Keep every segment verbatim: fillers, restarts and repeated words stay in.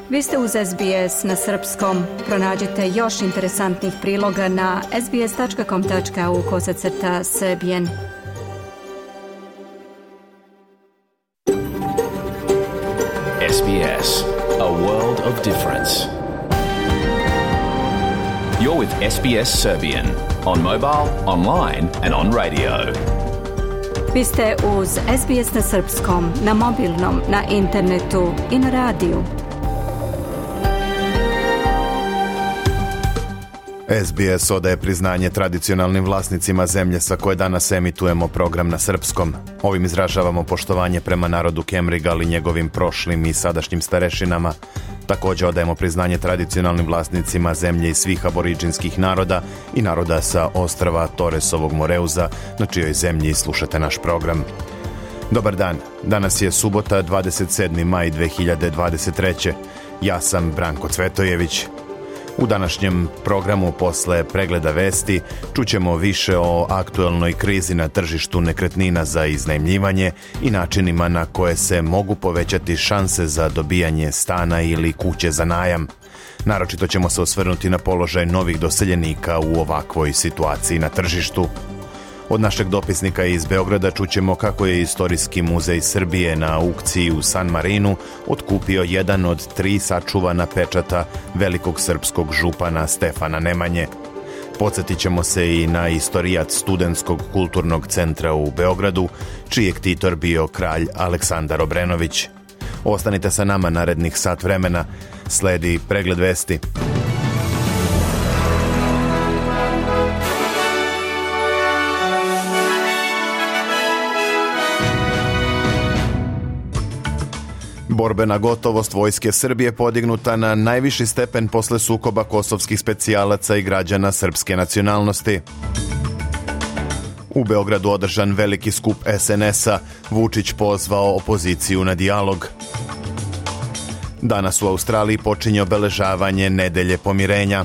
Vi ste uz S B S na srpskom. Pronađite još interesantnih priloga na sbs.com.au kosacrta srbijen. S B S, a world of difference. You're with S B S Serbian on mobile, online and on radio. Vi ste uz S B S na srpskom, na mobilnom, na internetu i na radiju. S B S odaje priznanje tradicionalnim vlasnicima zemlje sa koje danas emitujemo program na srpskom. Ovim izražavamo poštovanje prema narodu Kemrigal i njegovim prošlim i sadašnjim starešinama. Također odajemo priznanje tradicionalnim vlasnicima zemlje i svih aboriđinskih naroda i naroda sa ostrva Toresovog Moreuza, na čijoj zemlji slušate naš program. Dobar dan, danas je subota dvadeset sedmi maj dve hiljade dvadeset treće. Ja sam Branko Cvetojević. U današnjem programu posle pregleda vesti čućemo više o aktuelnoj krizi na tržištu nekretnina za iznajmljivanje i načinima na koje se mogu povećati šanse za dobijanje stana ili kuće za najam. Naročito ćemo se osvrnuti na položaj novih doseljenika u ovakvoj situaciji na tržištu. Od našeg dopisnika iz Beograda čućemo kako je Istorijski muzej Srbije na aukciji u San Marinu otkupio jedan od tri sačuvana pečata velikog srpskog župana Stefana Nemanje. Podsjetit ćemo se i na istorijat Studentskog kulturnog centra u Beogradu, čiji je ktitor bio kralj Aleksandar Obrenović. Ostanite sa nama narednih sat vremena, sledi pregled vesti. Borbena gotovost Vojske Srbije podignuta na najviši stepen posle sukoba kosovskih specijalaca i građana srpske nacionalnosti. U Beogradu održan veliki skup S N S-a, Vučić pozvao opoziciju na dijalog. Danas u Australiji počinje obeležavanje Nedelje pomirenja.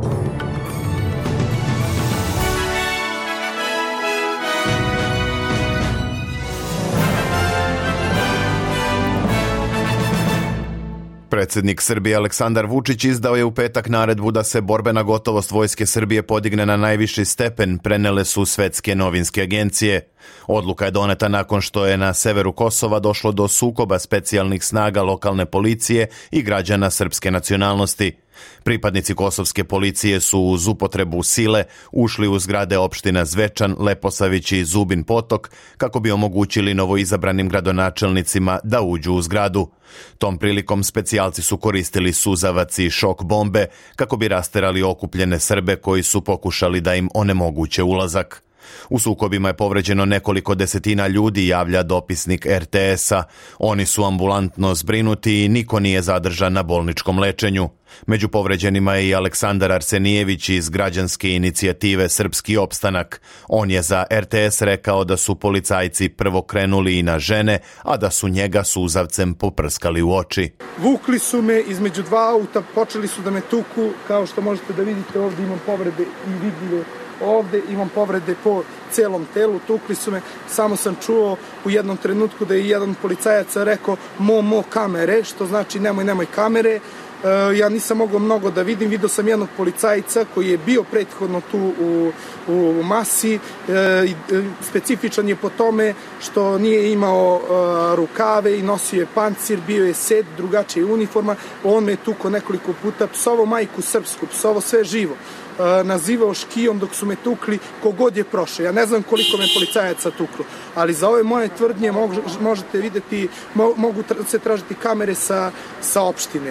Predsjednik Srbije Aleksandar Vučić izdao je u petak naredbu da se borbena gotovost Vojske Srbije podigne na najviši stepen, prenele su svetske novinske agencije. Odluka je doneta nakon što je na severu Kosova došlo do sukoba specijalnih snaga lokalne policije i građana srpske nacionalnosti. Pripadnici kosovske policije su uz upotrebu sile ušli u zgrade opština Zvečan, Leposavić i Zubin Potok kako bi omogućili novoizabranim gradonačelnicima da uđu u zgradu. Tom prilikom specijalci su koristili suzavac i šok bombe kako bi rasterali okupljene Srbe koji su pokušali da im onemoguće ulazak. U sukobima je povređeno nekoliko desetina ljudi, javlja dopisnik R T S-a. Oni su ambulantno zbrinuti i niko nije zadržan na bolničkom lečenju. Među povređenima je i Aleksandar Arsenijević iz građanske inicijative Srpski opstanak. On je za R T S rekao da su policajci prvo krenuli i na žene, a da su njega suzavcem poprskali u oči. Vukli su me između dva auta, počeli su da me tuku, kao što možete da vidite ovdje imam povrede i vidljive. Ovdje imam povrede po celom telu, tukli su me, samo sam čuo u jednom trenutku da je jedan policajac rekao mo, mo kamere, što znači nemoj, nemoj kamere. E, ja nisam mogao mnogo da vidim, vidio sam jednog policajca koji je bio prethodno tu u, u masi, e, specifičan je po tome što nije imao e, rukave i nosio je pancir, bio je set, drugačija uniforma, on me je tuko nekoliko puta, psovo majku srpsku, psovo sve živo. Nazivao škijom dok su me tukli kogod je prošao. Ja ne znam koliko me policajaca tuklo, ali za ove moje tvrdnje možete vidjeti, mogu se tražiti kamere sa, sa opštine.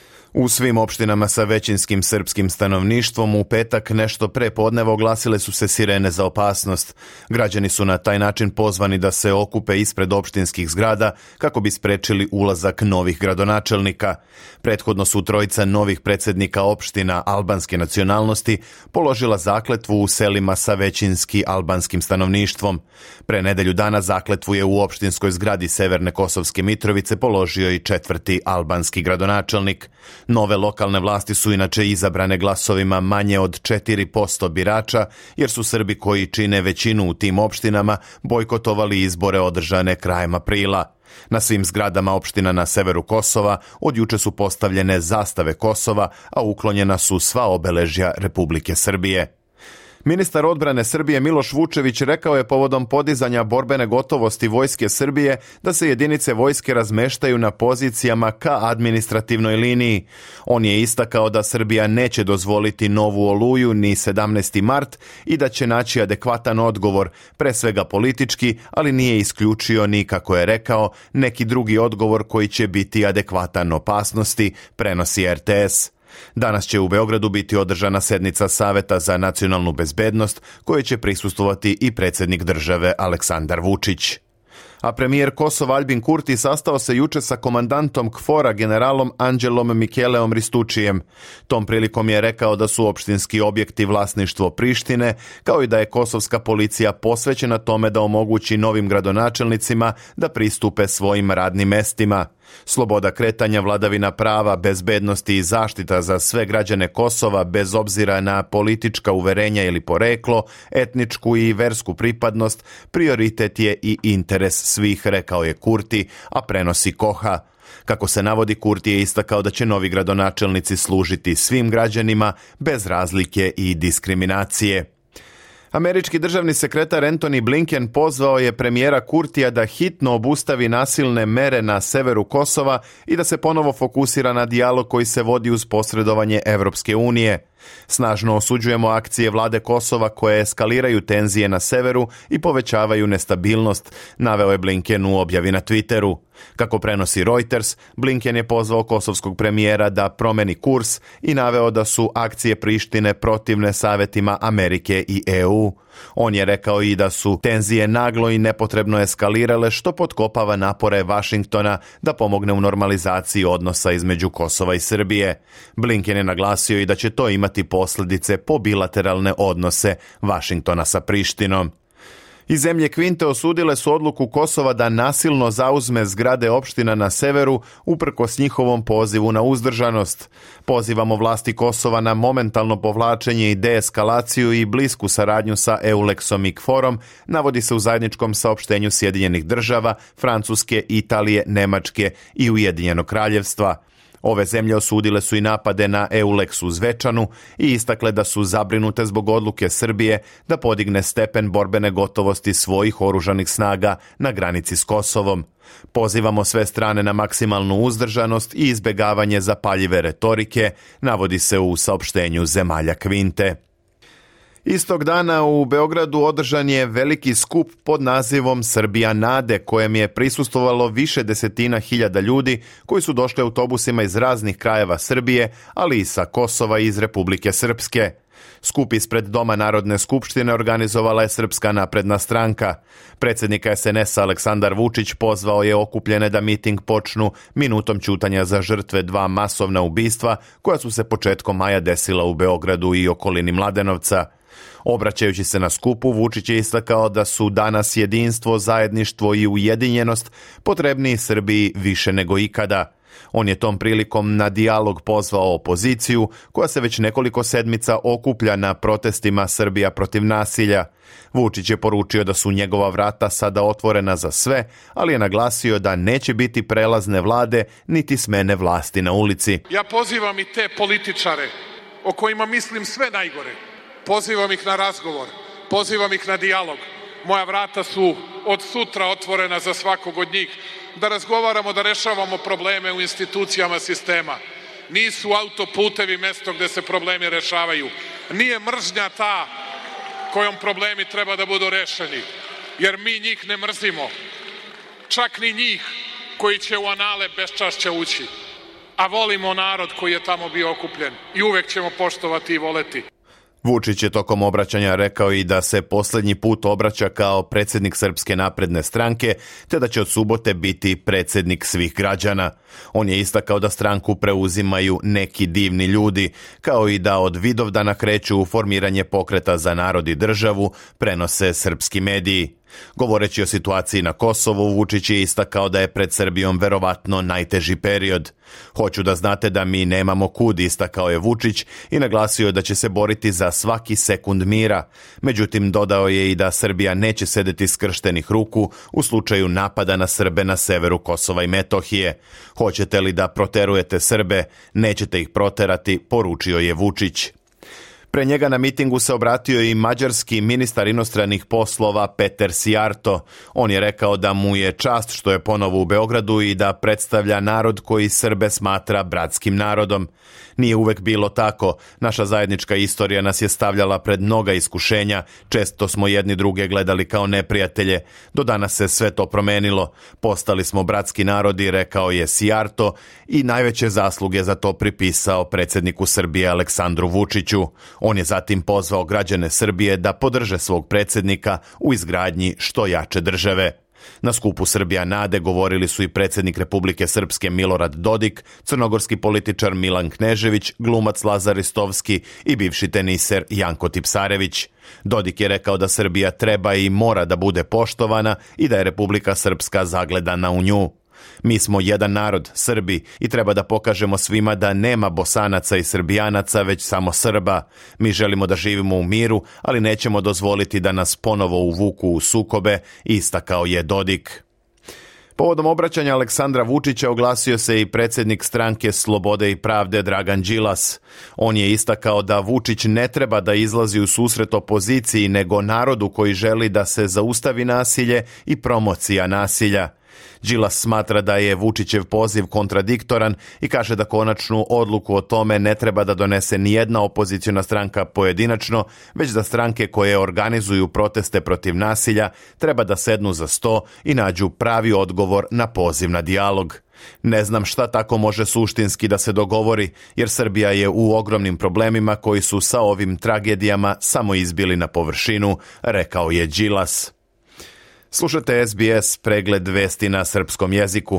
U svim opštinama sa većinskim srpskim stanovništvom u petak nešto pre podneva oglasile su se sirene za opasnost. Građani su na taj način pozvani da se okupe ispred opštinskih zgrada kako bi sprečili ulazak novih gradonačelnika. Prethodno su trojica novih predsjednika opština albanske nacionalnosti položila zakletvu u selima sa većinski albanskim stanovništvom. Pre nedelju dana zakletvu je u opštinskoj zgradi Severne Kosovske Mitrovice položio i četvrti albanski gradonačelnik. Nove lokalne vlasti su inače izabrane glasovima manje od četiri posto birača, jer su Srbi koji čine većinu u tim opštinama bojkotovali izbore održane krajem aprila. Na svim zgradama opština na severu Kosova od juče su postavljene zastave Kosova, a uklonjena su sva obeležja Republike Srbije. Ministar odbrane Srbije Miloš Vučević rekao je povodom podizanja borbene gotovosti Vojske Srbije da se jedinice vojske razmeštaju na pozicijama ka administrativnoj liniji. On je istakao da Srbija neće dozvoliti novu Oluju ni sedamnaesti mart i da će naći adekvatan odgovor, pre svega politički, ali nije isključio ni, kako je rekao, neki drugi odgovor koji će biti adekvatan opasnosti, prenosi er te es. Danas će u Beogradu biti održana sednica Saveta za nacionalnu bezbednost, kojoj će prisustvovati i predsjednik države Aleksandar Vučić. A premijer Kosova Aljbin Kurti sastao se juče sa komandantom KFOR-a generalom Anđelom Mikeleom Ristučijem. Tom prilikom je rekao da su opštinski objekti vlasništvo Prištine, kao i da je kosovska policija posvećena tome da omogući novim gradonačelnicima da pristupe svojim radnim mestima. Sloboda kretanja, vladavina prava, bezbednosti i zaštita za sve građane Kosova bez obzira na politička uverenja ili poreklo, etničku i versku pripadnost, prioritet je i interes svih, rekao je Kurti, a prenosi Koha. Kako se navodi, Kurti je istakao da će novi gradonačelnici služiti svim građanima bez razlike i diskriminacije. Američki državni sekretar Antony Blinken pozvao je premijera Kurtija da hitno obustavi nasilne mere na severu Kosova i da se ponovo fokusira na dijalog koji se vodi uz posredovanje Evropske unije. Snažno osuđujemo akcije vlade Kosova koje eskaliraju tenzije na severu i povećavaju nestabilnost, naveo je Blinken u objavi na Twitteru. Kako prenosi Reuters, Blinken je pozvao kosovskog premijera da promeni kurs i naveo da su akcije Prištine protivne savetima Amerike i e u. On je rekao i da su tenzije naglo i nepotrebno eskalirale, što potkopava napore Vašingtona da pomogne u normalizaciji odnosa između Kosova i Srbije. Blinken je naglasio i da će to imati posljedice po bilateralne odnose Vašingtona sa Prištinom. I zemlje Kvinte osudile su odluku Kosova da nasilno zauzme zgrade opština na severu uprkos njihovom pozivu na uzdržanost. Pozivamo vlasti Kosova na momentalno povlačenje i deeskalaciju i blisku saradnju sa EULEX-om i KFOR-om, navodi se u zajedničkom saopštenju Sjedinjenih država, Francuske, Italije, Nemačke i Ujedinjenog kraljevstva. Ove zemlje osudile su i napade na EULEX u Zvečanu i istakle da su zabrinute zbog odluke Srbije da podigne stepen borbene gotovosti svojih oružanih snaga na granici s Kosovom. Pozivamo sve strane na maksimalnu uzdržanost i izbjegavanje zapaljive retorike, navodi se u saopštenju zemalja Kvinte. Istog dana u Beogradu održan je veliki skup pod nazivom Srbija nade, kojem je prisustvovalo više desetina hiljada ljudi koji su došli autobusima iz raznih krajeva Srbije, ali i sa Kosova i iz Republike Srpske. Skup ispred Doma Narodne skupštine organizovala je Srpska napredna stranka. Predsjednik es en es Aleksandar Vučić pozvao je okupljene da miting počnu minutom ćutanja za žrtve dva masovna ubistva koja su se početkom maja desila u Beogradu i okolini Mladenovca. Obraćajući se na skupu, Vučić je istakao da su danas jedinstvo, zajedništvo i ujedinjenost potrebni Srbiji više nego ikada. On je tom prilikom na dijalog pozvao opoziciju, koja se već nekoliko sedmica okuplja na protestima Srbija protiv nasilja. Vučić je poručio da su njegova vrata sada otvorena za sve, ali je naglasio da neće biti prelazne vlade niti smene vlasti na ulici. Ja pozivam i te političare o kojima mislim sve najgore. Pozivam ih na razgovor, pozivam ih na dijalog. Moja vrata su od sutra otvorena za svakog od njih, da razgovaramo, da rešavamo probleme u institucijama sistema. Nisu autoputevi mesto gde se problemi rešavaju. Nije mržnja ta kojom problemi treba da budu rešeni, jer mi njih ne mrzimo. Čak ni njih koji će u anale beščašća ući. A volimo narod koji je tamo bio okupljen i uvek ćemo poštovati i voleti. Vučić je tokom obraćanja rekao i da se posljednji put obraća kao predsjednik Srpske napredne stranke, te da će od subote biti predsjednik svih građana. On je istakao da stranku preuzimaju neki divni ljudi, kao i da od Vidovdana kreću u formiranje pokreta za narod i državu, prenose srpski mediji. Govoreći o situaciji na Kosovu, Vučić je istakao da je pred Srbijom verovatno najteži period. Hoću da znate da mi nemamo kud, istakao je Vučić i naglasio da će se boriti za svaki sekund mira. Međutim, dodao je i da Srbija neće sedeti skrštenih ruku u slučaju napada na Srbe na severu Kosova i Metohije. Hoćete li da proterujete Srbe? Nećete ih proterati, poručio je Vučić. Pre njega na mitingu se obratio i mađarski ministar inostranih poslova Peter Sijarto. On je rekao da mu je čast što je ponovo u Beogradu i da predstavlja narod koji Srbe smatra bratskim narodom. Nije uvek bilo tako. Naša zajednička istorija nas je stavljala pred mnoga iskušenja. Često smo jedni druge gledali kao neprijatelje. Do danas se sve to promenilo. Postali smo bratski narodi, rekao je Sijarto i najveće zasluge za to pripisao predsjedniku Srbije Aleksandru Vučiću. On je zatim pozvao građane Srbije da podrže svog predsjednika u izgradnji što jače države. Na skupu Srbija nade govorili su i predsjednik Republike Srpske Milorad Dodik, crnogorski političar Milan Knežević, glumac Lazar Ristovski i bivši teniser Janko Tipsarević. Dodik je rekao da Srbija treba i mora da bude poštovana i da je Republika Srpska zagledana u nju. Mi smo jedan narod, Srbi, i treba da pokažemo svima da nema Bosanaca i Srbijanaca, već samo Srba. Mi želimo da živimo u miru, ali nećemo dozvoliti da nas ponovo uvuku u sukobe, istakao je Dodik. Povodom obraćanja Aleksandra Vučića oglasio se i predsjednik stranke Slobode i pravde Dragan Đilas. On je istakao da Vučić ne treba da izlazi u susret opoziciji, nego narodu koji želi da se zaustavi nasilje i promocija nasilja. Đilas smatra da je Vučićev poziv kontradiktoran i kaže da konačnu odluku o tome ne treba da donese nijedna opoziciona stranka pojedinačno, već da stranke koje organizuju proteste protiv nasilja treba da sednu za sto i nađu pravi odgovor na poziv na dijalog. Ne znam šta tako može suštinski da se dogovori, jer Srbija je u ogromnim problemima koji su sa ovim tragedijama samo izbili na površinu, rekao je Đilas. Slušate S B S pregled vesti na srpskom jeziku.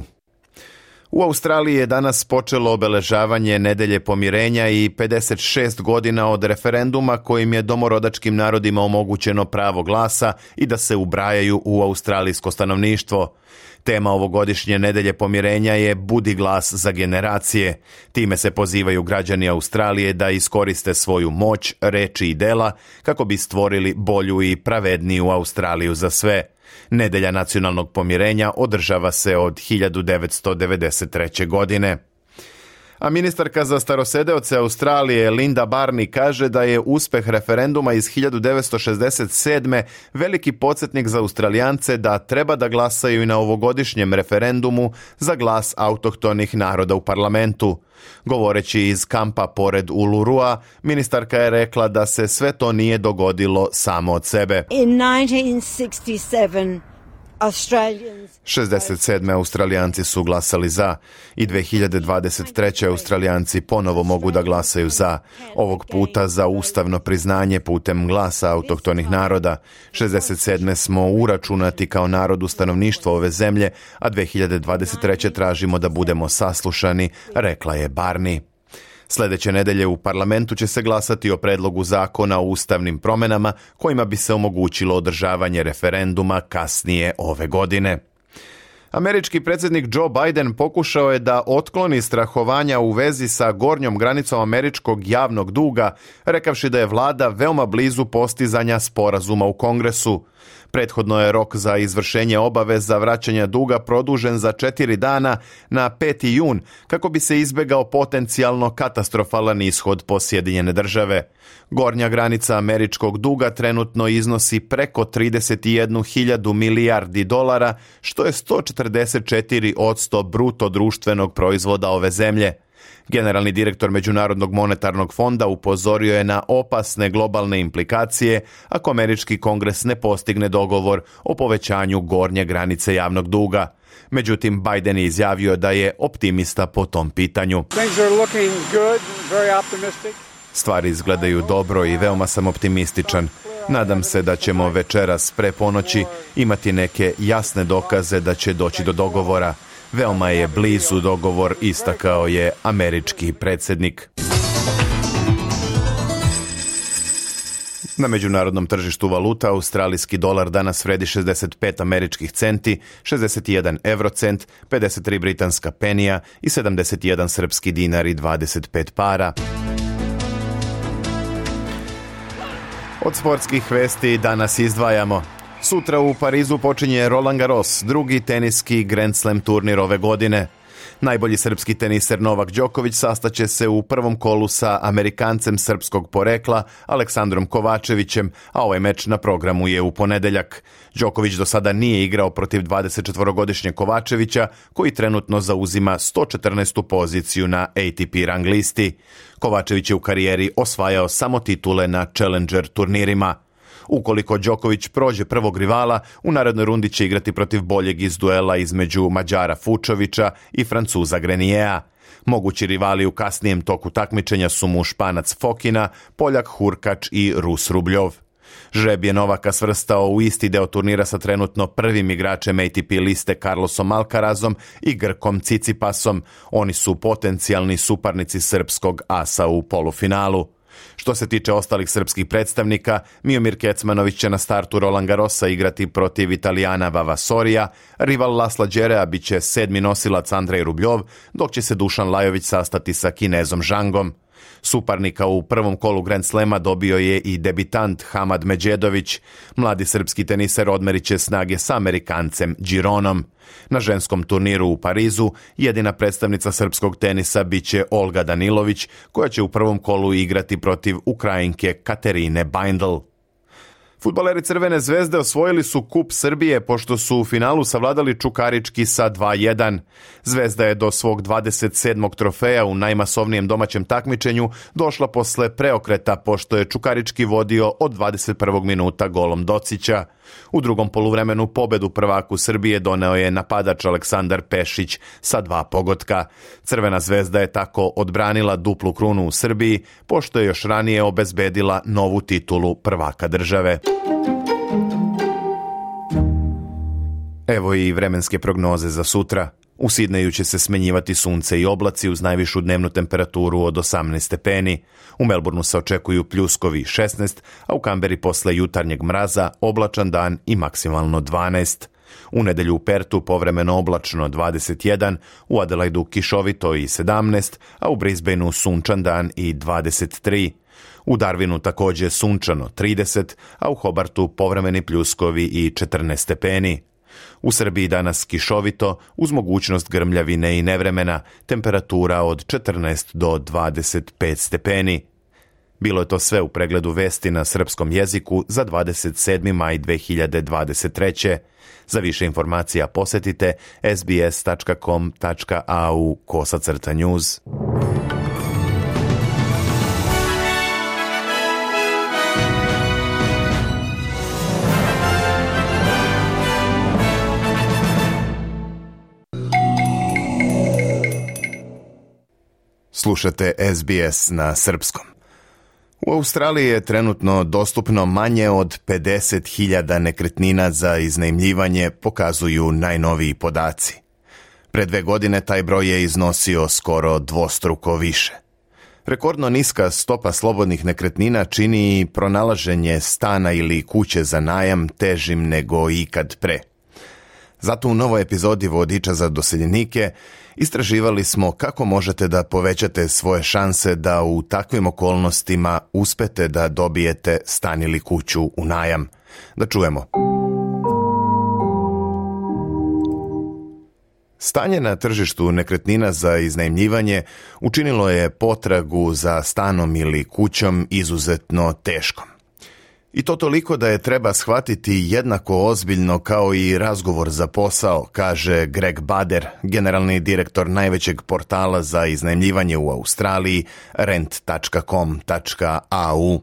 U Australiji je danas počelo obeležavanje Nedelje pomirenja i pedeset šest godina od referenduma kojim je domorodačkim narodima omogućeno pravo glasa i da se ubrajaju u australijsko stanovništvo. Tema ovogodišnje Nedelje pomirenja je Budi glas za generacije. Time se pozivaju građani Australije da iskoriste svoju moć, reči i dela kako bi stvorili bolju i pravedniju Australiju za sve. Nedelja nacionalnog pomirenja održava se od hiljadu devetsto devedeset treće. godine. A ministarka za starosedeoce Australije Linda Barney kaže da je uspeh referenduma iz hiljadu devetsto šezdeset sedme. veliki podsjetnik za Australijance da treba da glasaju i na ovogodišnjem referendumu za glas autohtonih naroda u parlamentu. Govoreći iz kampa pored Ulurua, ministarka je rekla da se sve to nije dogodilo samo od sebe. In nineteen sixty-seven, šezdeset sedme. Australijanci su glasali za i dve hiljade dvadeset treće. Australijanci ponovo mogu da glasaju za, ovog puta za ustavno priznanje putem glasa autohtonih naroda. šezdeset sedme. smo uračunati kao narod u stanovništvo ove zemlje, a dve hiljade dvadeset treće. tražimo da budemo saslušani, rekla je Barney. Sljedeće nedelje u parlamentu će se glasati o predlogu zakona o ustavnim promjenama kojima bi se omogućilo održavanje referenduma kasnije ove godine. Američki predsjednik Joe Biden pokušao je da otkloni strahovanja u vezi sa gornjom granicom američkog javnog duga, rekavši da je vlada veoma blizu postizanja sporazuma u Kongresu. Prethodno je rok za izvršenje obaveza vraćanja duga produžen za četiri dana na peti jun kako bi se izbegao potencijalno katastrofalan ishod po Sjedinjene države. Gornja granica američkog duga trenutno iznosi preko trideset jednu hiljadu milijardi dolara, što je sto četrdeset četiri posto bruto društvenog proizvoda ove zemlje. Generalni direktor Međunarodnog monetarnog fonda upozorio je na opasne globalne implikacije ako američki kongres ne postigne dogovor o povećanju gornje granice javnog duga. Međutim, Biden je izjavio da je optimista po tom pitanju. Stvari izgledaju dobro i veoma sam optimističan. Nadam se da ćemo večeras pre ponoći imati neke jasne dokaze da će doći do dogovora. Veoma je blizu dogovor, istakao je američki predsjednik. Na međunarodnom tržištu valuta australijski dolar danas vredi šezdeset pet američkih centi, šezdeset jedan eurocent, pedeset tri britanska penija i sedamdeset jedan srpski dinar i dvadeset pet para. Od sportskih vesti danas izdvajamo. Sutra u Parizu počinje Roland Garros, drugi teniski Grand Slam turnir ove godine. Najbolji srpski teniser Novak Đoković sastaće se u prvom kolu sa Amerikancem srpskog porekla Aleksandrom Kovačevićem, a ovaj meč na programu je u ponedeljak. Đoković do sada nije igrao protiv dvadesetčetvorogodišnjeg Kovačevića, koji trenutno zauzima sto četrnaestu poziciju na A T P rang listi. Kovačević je u karijeri osvajao samo titule na Challenger turnirima. Ukoliko Đoković prođe prvog rivala, u narednoj rundi će igrati protiv boljeg iz duela između Mađara Fučovića i Francuza Greniera. Mogući rivali u kasnijem toku takmičenja su mu Španac Fokina, Poljak Hurkač i Rus Rubljov. Žreb je Novaka svrstao u isti deo turnira sa trenutno prvim igračem A T P liste Carlosom Alcarazom i Grkom Cicipasom. Oni su potencijalni suparnici srpskog asa u polufinalu. Što se tiče ostalih srpskih predstavnika, Miomir Kecmanović će na startu Roland Garrosa igrati protiv Italijana Vavasorija, rival Lasla Đerea bit će sedmi nosilac Andrej Rubljov, dok će se Dušan Lajović sastati sa Kinezom Zhangom. Suparnika u prvom kolu Grand Slema dobio je i debitant Hamad Međedović. Mladi srpski teniser odmerit će snage s Amerikancem Gironom. Na ženskom turniru u Parizu jedina predstavnica srpskog tenisa biće Olga Danilović, koja će u prvom kolu igrati protiv Ukrajinke Katerine Bindel. Fudbaleri Crvene zvezde osvojili su Kup Srbije pošto su u finalu savladali Čukarički sa dva jedan. Zvezda je do svog dvadeset sedmog trofeja u najmasovnijem domaćem takmičenju došla posle preokreta pošto je Čukarički vodio od dvadeset prvog minuta golom Docića. U drugom poluvremenu pobedu prvaku Srbije doneo je napadač Aleksandar Pešić sa dva pogotka. Crvena zvezda je tako odbranila duplu krunu u Srbiji, pošto je još ranije obezbedila novu titulu prvaka države. Evo i vremenske prognoze za sutra. U Sidneju će se smenjivati sunce i oblaci uz najvišu dnevnu temperaturu od osamnaest stepeni. U Melbourneu se očekuju pljuskovi šesnaest, a u Kamberi posle jutarnjeg mraza oblačan dan i maksimalno dvanaest. U nedelju u Pertu povremeno oblačno dvadeset jedan, u Adelaidu kišovito i sedamnaest, a u Brisbaneu sunčan dan i dvadeset tri. U Darwinu također sunčano trideset, a u Hobartu povremeni pljuskovi i četrnaest stepeni. U Srbiji danas kišovito, uz mogućnost grmljavine i nevremena, temperatura od četrnaest do dvadeset pet stepeni. Bilo je to sve u pregledu vesti na srpskom jeziku za dvadeset sedmi maj dve hiljade dvadeset treće. Za više informacija posetite s b s tačka com tačka a u kosacrta news. Slušate S B S na srpskom. U Australiji je trenutno dostupno manje od pedeset hiljada nekretnina za iznajmljivanje, pokazuju najnoviji podaci. Pre dve godine taj broj je iznosio skoro dvostruko više. Rekordno niska stopa slobodnih nekretnina čini i pronalaženje stana ili kuće za najam težim nego ikad pre. Zato u novoj epizodi Vodiča za doseljenike istraživali smo kako možete da povećate svoje šanse da u takvim okolnostima uspete da dobijete stan ili kuću u najam. Da čujemo. Stanje na tržištu nekretnina za iznajmljivanje učinilo je potragu za stanom ili kućom izuzetno teškom. I to toliko da je treba shvatiti jednako ozbiljno kao i razgovor za posao, kaže Greg Bader, generalni direktor najvećeg portala za iznajmljivanje u Australiji, rent tačka com tačka a u.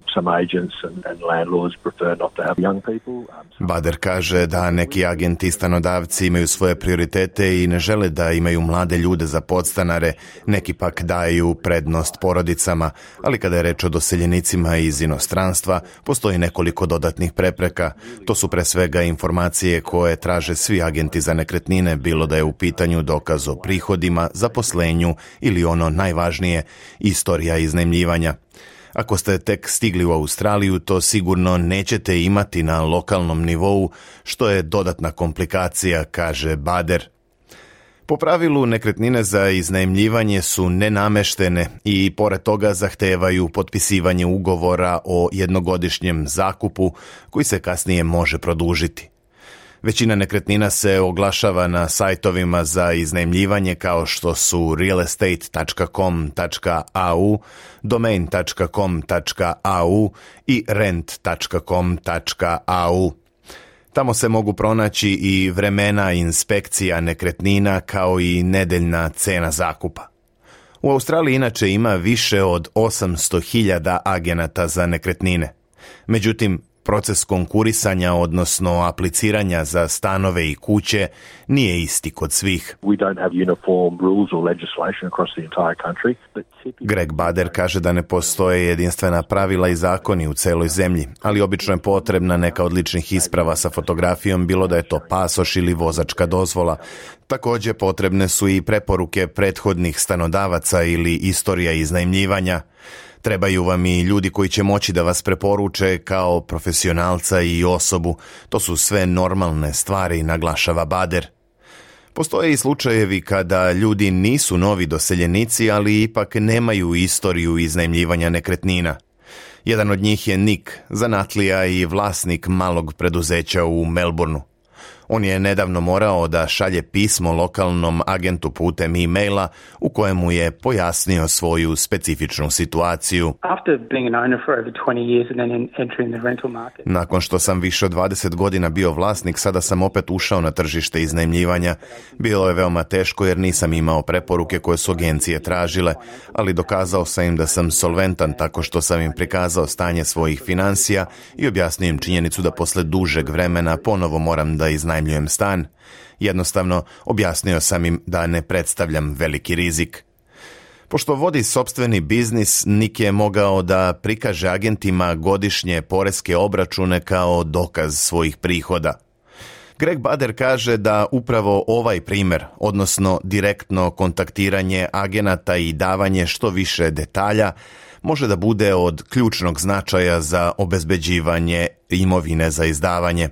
Bader kaže da neki agenti i stanodavci imaju svoje prioritete i ne žele da imaju mlade ljude za podstanare, neki pak daju prednost porodicama, ali kada je reč o doseljenicima iz inostranstva, postoji nekoliko dodatnih prepreka. To su pre svega informacije koje traže svi agenti za nekretnine, bilo da je u pitanju dokaz o prihodima, zaposlenju ili ono najvažnije, istorija iznajmljivanja. Ako ste tek stigli u Australiju, to sigurno nećete imati na lokalnom nivou, što je dodatna komplikacija, kaže Bader. Po pravilu, nekretnine za iznajmljivanje su nenameštene i pored toga zahtevaju potpisivanje ugovora o jednogodišnjem zakupu koji se kasnije može produžiti. Većina nekretnina se oglašava na sajtovima za iznajmljivanje kao što su realestate tačka com tačka a u, domain tačka com tačka a u i rent tačka com tačka a u. Tamo se mogu pronaći i vremena inspekcija nekretnina kao i nedeljna cena zakupa. U Australiji inače ima više od osamsto hiljada agenata za nekretnine. Međutim, proces konkurisanja, odnosno apliciranja za stanove i kuće, nije isti kod svih. Greg Bader kaže da ne postoje jedinstvena pravila i zakoni u celoj zemlji, ali obično je potrebna neka od ličnih isprava sa fotografijom, bilo da je to pasoš ili vozačka dozvola. Također potrebne su i preporuke prethodnih stanodavaca ili istorija iznajmljivanja. Trebaju vam i ljudi koji će moći da vas preporuče kao profesionalca i osobu. To su sve normalne stvari, naglašava Bader. Postoje i slučajevi kada ljudi nisu novi doseljenici, ali ipak nemaju istoriju iznajmljivanja nekretnina. Jedan od njih je Nick, zanatlija i vlasnik malog preduzeća u Melbourneu. On je nedavno morao da šalje pismo lokalnom agentu putem e-maila u kojemu je pojasnio svoju specifičnu situaciju. Nakon što sam više od dvadeset godina bio vlasnik, sada sam opet ušao na tržište iznajmljivanja. Bilo je veoma teško jer nisam imao preporuke koje su agencije tražile, ali dokazao sam im da sam solventan tako što sam im prikazao stanje svojih financija i objasnio im činjenicu da posle dužeg vremena ponovo moram da iznajmljujem stan. Jednostavno, objasnio sam im da ne predstavljam veliki rizik. Pošto vodi sopstveni biznis, Nick je mogao da prikaže agentima godišnje poreske obračune kao dokaz svojih prihoda. Greg Bader kaže da upravo ovaj primjer, odnosno direktno kontaktiranje agenata i davanje što više detalja, može da bude od ključnog značaja za obezbeđivanje imovine za izdavanje.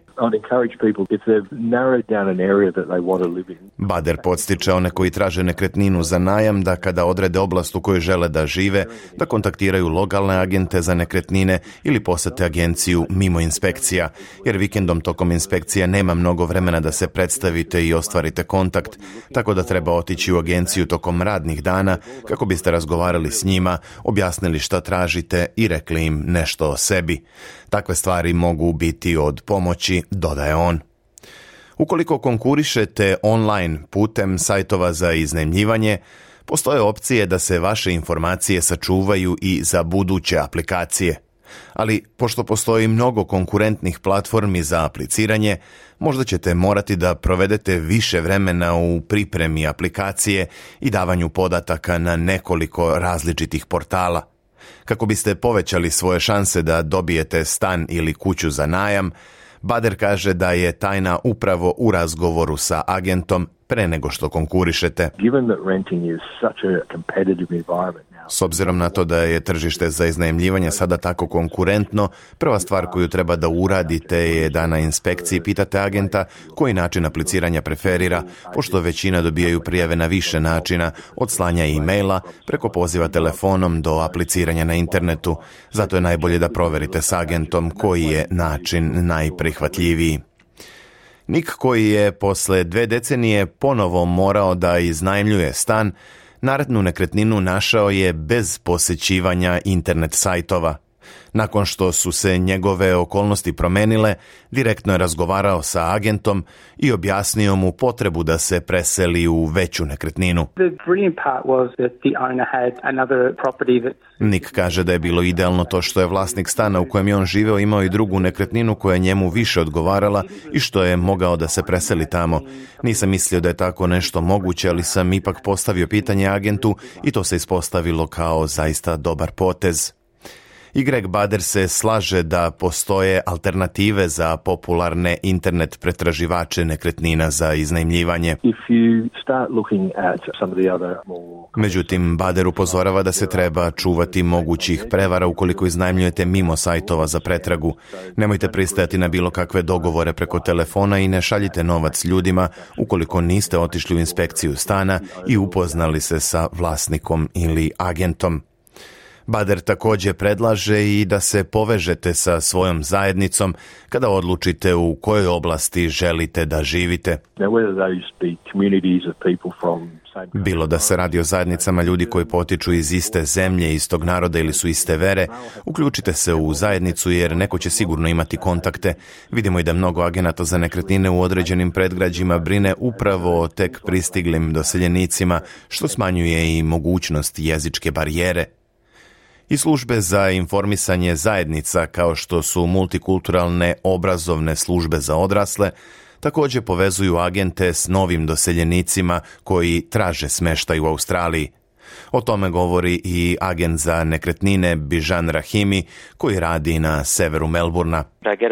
Bader podstiče one koji traže nekretninu za najam da kada odrede oblast u kojoj žele da žive, da kontaktiraju lokalne agente za nekretnine ili posete agenciju mimo inspekcija, jer vikendom tokom inspekcija nema mnogo vremena da se predstavite i ostvarite kontakt, tako da treba otići u agenciju tokom radnih dana kako biste razgovarali s njima, objasnili šta tražite i rekli im nešto o sebi. Takve stvari mogu biti od pomoći, dodaje on. Ukoliko konkurišete online putem sajtova za iznajmljivanje, postoje opcije da se vaše informacije sačuvaju i za buduće aplikacije. Ali, pošto postoji mnogo konkurentnih platformi za apliciranje, možda ćete morati da provedete više vremena u pripremi aplikacije i davanju podataka na nekoliko različitih portala. Kako biste povećali svoje šanse da dobijete stan ili kuću za najam, Bader kaže da je tajna upravo u razgovoru sa agentom pre nego što konkurišete. S obzirom na to da je tržište za iznajmljivanje sada tako konkurentno, prva stvar koju treba da uradite je da na inspekciji pitate agenta koji način apliciranja preferira, pošto većina dobijaju prijave na više načina, od slanja e-maila preko poziva telefonom do apliciranja na internetu. Zato je najbolje da proverite s agentom koji je način najprihvatljiviji. Nick, koji je posle dve decenije ponovo morao da iznajmljuje stan, narednu nekretninu našao je bez posećivanja internet sajtova. Nakon što su se njegove okolnosti promenile, direktno je razgovarao sa agentom i objasnio mu potrebu da se preseli u veću nekretninu. Nick kaže da je bilo idealno to što je vlasnik stana u kojem je on živeo imao i drugu nekretninu koja je njemu više odgovarala i što je mogao da se preseli tamo. Nisam mislio da je tako nešto moguće, ali sam ipak postavio pitanje agentu i to se ispostavilo kao zaista dobar potez. I Greg Bader se slaže da postoje alternative za popularne internet pretraživače nekretnina za iznajmljivanje. Međutim, Bader upozorava da se treba čuvati mogućih prevara ukoliko iznajmljujete mimo sajtova za pretragu. Nemojte pristajati na bilo kakve dogovore preko telefona i ne šaljite novac ljudima ukoliko niste otišli u inspekciju stana i upoznali se sa vlasnikom ili agentom. Bader također predlaže i da se povežete sa svojom zajednicom kada odlučite u kojoj oblasti želite da živite. Bilo da se radi o zajednicama ljudi koji potiču iz iste zemlje, istog naroda ili su iste vere, uključite se u zajednicu jer neko će sigurno imati kontakte. Vidimo i da mnogo agenata za nekretnine u određenim predgrađima brine upravo o tek pristiglim doseljenicima, što smanjuje i mogućnost jezičke barijere. I službe za informisanje zajednica, kao što su multikulturalne obrazovne službe za odrasle, također povezuju agente s novim doseljenicima koji traže smještaj u Australiji. O tome govori i agent za nekretnine Bijan Rahimi, koji radi na severu Melbourna.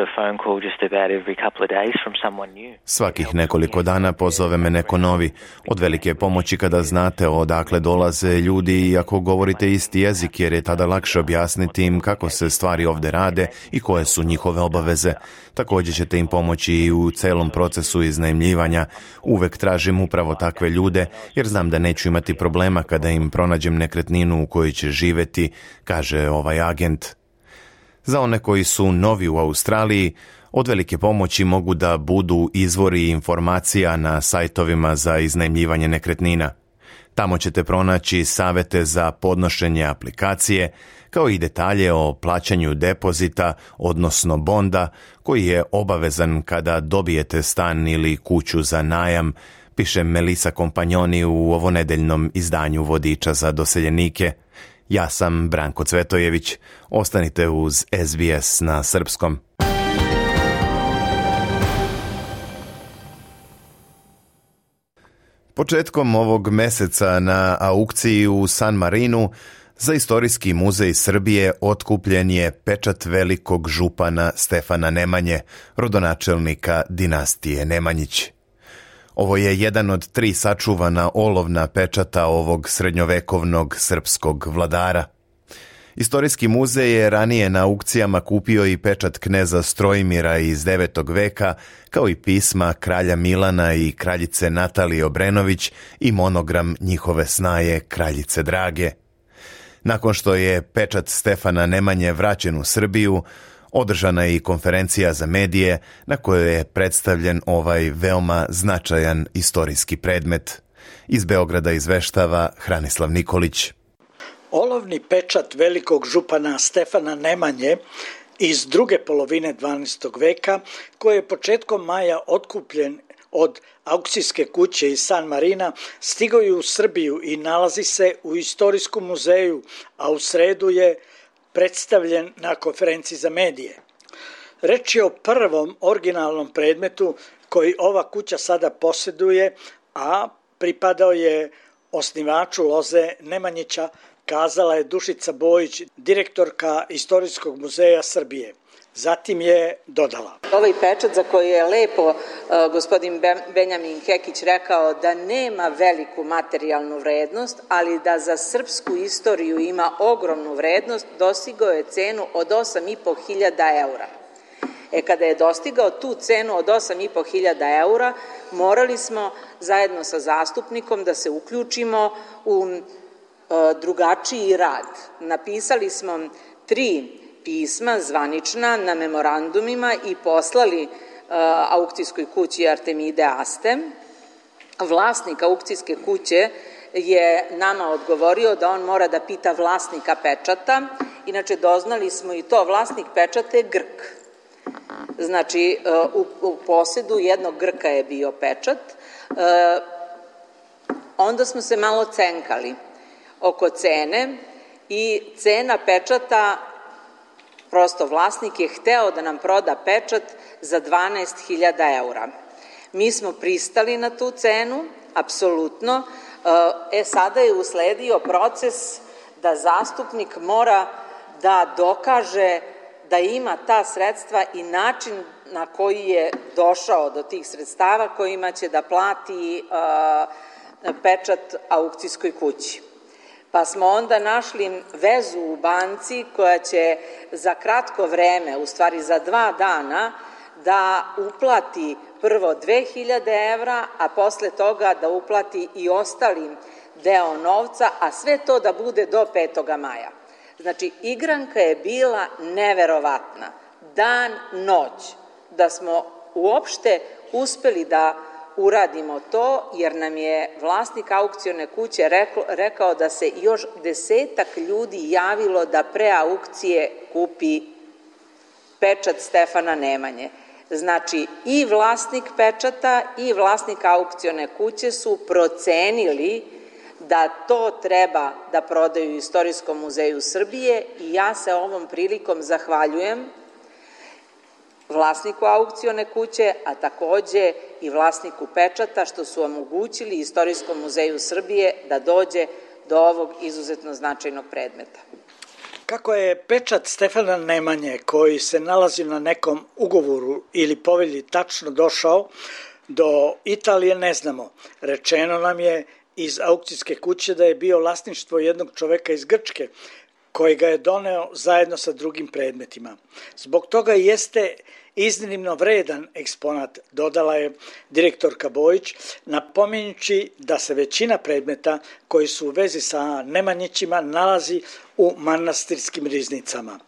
Svakih nekoliko dana pozove me neko novi. Od velike pomoći kada znate odakle dolaze ljudi i ako govorite isti jezik, jer je tada lakše objasniti im kako se stvari ovdje rade i koje su njihove obaveze. Također ćete im pomoći i u celom procesu iznajmljivanja. Uvek tražim upravo takve ljude, jer znam da neću imati problema kada im pronađem nekretninu u kojoj će živjeti, kaže ovaj agent. Za one koji su novi u Australiji, od velike pomoći mogu da budu izvori informacija na sajtovima za iznajmljivanje nekretnina. Tamo ćete pronaći savete za podnošenje aplikacije, kao i detalje o plaćanju depozita, odnosno bonda, koji je obavezan kada dobijete stan ili kuću za najam, piše Melisa Kompanjoni u ovonedeljnom izdanju vodiča za doseljenike. Ja sam Branko Cvetojević. Ostanite uz S B S na srpskom. Početkom ovog meseca na aukciji u San Marinu za Istorijski muzej Srbije otkupljen je pečat velikog župana Stefana Nemanje, rodonačelnika dinastije Nemanjić. Ovo je jedan od tri sačuvana olovna pečata ovog srednjovekovnog srpskog vladara. Istorijski muzej je ranije na aukcijama kupio i pečat kneza Strojmira iz devetog veka, kao i pisma kralja Milana i kraljice Natalije Obrenović i monogram njihove snaje kraljice Drage. Nakon što je pečat Stefana Nemanje vraćen u Srbiju, održana je i konferencija za medije na kojoj je predstavljen ovaj veoma značajan istorijski predmet. Iz Beograda izveštava Hranislav Nikolić. Olovni pečat velikog župana Stefana Nemanje iz druge polovine dvanaestog veka, koji je početkom maja otkupljen od aukcijske kuće iz San Marina, stigao je u Srbiju i nalazi se u Istorijskom muzeju, a u sredu je predstavljen na konferenciji za medije. Reč je o prvom originalnom predmetu koji ova kuća sada posjeduje, a pripadao je osnivaču loze Nemanjića, kazala je Dušica Bojić, direktorka Istorijskog muzeja Srbije. Zatim je dodala. Ovaj pečat za koji je lepo uh, gospodin Benjamin Kekić rekao da nema veliku materijalnu vrednost, ali da za srpsku istoriju ima ogromnu vrednost, dostigao je cenu od osam i po hiljada eura. E kada je dostigao tu cenu od osam i po hiljada eura, morali smo zajedno sa zastupnikom da se uključimo u uh, drugačiji rad. Napisali smo tri pisma zvanična na memorandumima i poslali uh, aukcijskoj kući Artemide Aste. Vlasnik aukcijske kuće je nama odgovorio da on mora da pita vlasnika pečata. Inače, doznali smo i to, vlasnik pečata je Grk. Znači, uh, u, u posjedu jednog Grka je bio pečat. Uh, onda smo se malo cenkali oko cene i cena pečata, prosto vlasnik je hteo da nam proda pečat za dvanaest hiljada eura. Mi smo pristali na tu cenu, apsolutno. E, sada je usledio proces da zastupnik mora da dokaže da ima ta sredstva i način na koji je došao do tih sredstava kojima će da plati uh, pečat aukcijskoj kući. Pa smo onda našli vezu u banci koja će za kratko vreme, u stvari za dva dana, da uplati prvo dve hiljade evra, a posle toga da uplati i ostali deo novca, a sve to da bude do petoga maja. Znači, igranka je bila neverovatna. Dan, noć. Da smo uopšte uspeli da uradimo to, jer nam je vlasnik aukcione kuće rekao, rekao da se još desetak ljudi javilo da pre aukcije kupi pečat Stefana Nemanje. Znači, i vlasnik pečata i vlasnik aukcione kuće su procenili da to treba da prodaju Istorijskom muzeju Srbije i ja se ovom prilikom zahvaljujem vlasniku aukcione kuće, a takođe i vlasniku pečata što su omogućili Istorijskom muzeju Srbije da dođe do ovog izuzetno značajnog predmeta. Kako je pečat Stefana Nemanje, koji se nalazi na nekom ugovoru ili povelji, tačno došao do Italije, ne znamo. Rečeno nam je iz aukcijske kuće da je bio vlasništvo jednog čoveka iz Grčke, koji ga je doneo zajedno sa drugim predmetima. Zbog toga jeste iznimno vredan eksponat, dodala je direktorka Bojić, napominjući da se većina predmeta koji su u vezi sa Nemanjićima nalazi u manastirskim riznicama.